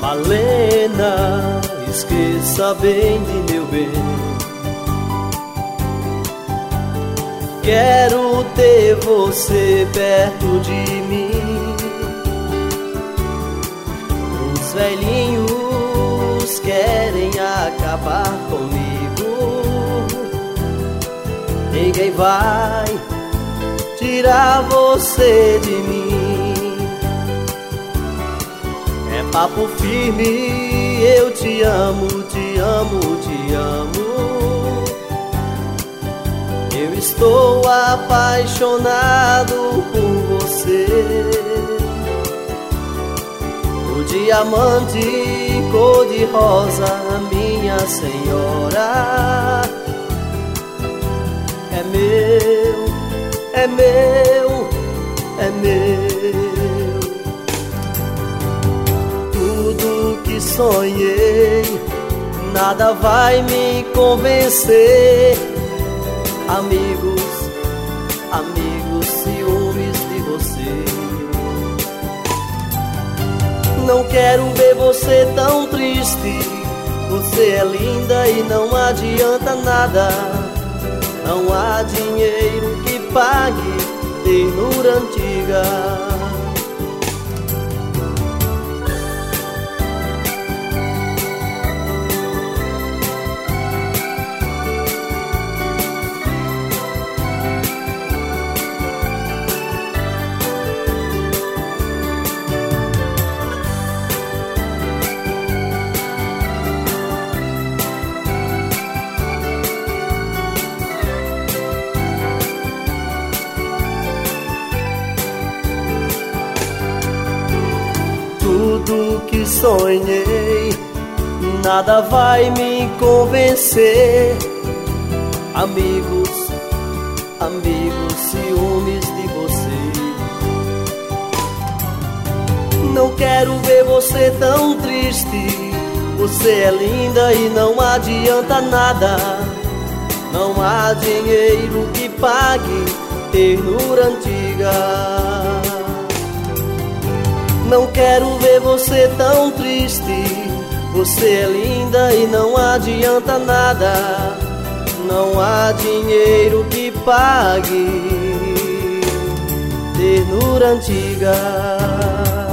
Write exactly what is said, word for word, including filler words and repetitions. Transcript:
Malena, esqueça bem de meu bem. Quero ter você perto de mim. Os velhinhos querem acabar comigo. Ninguém vai tirar você de mim. É papo firme, eu te amo, te amo, te amo. Eu estou apaixonado por você. O diamante cor-de-rosa, minha senhora, é meu, é meu, é meu. Tudo que sonhei, nada vai me convencer. Amigos, amigos, ciúmes de você. Não quero ver você tão triste. Você é linda e não adianta nada. Não há dinheiro que pague ternura antiga. Tudo que sonhei, nada vai me convencer. Amigos, amigos, ciúmes de você. Não quero ver você tão triste. Você é linda e não adianta nada. Não há dinheiro que pague ternura antiga. Não quero ver você tão triste. Você é linda e não adianta nada. Não há dinheiro que pague ternura antiga.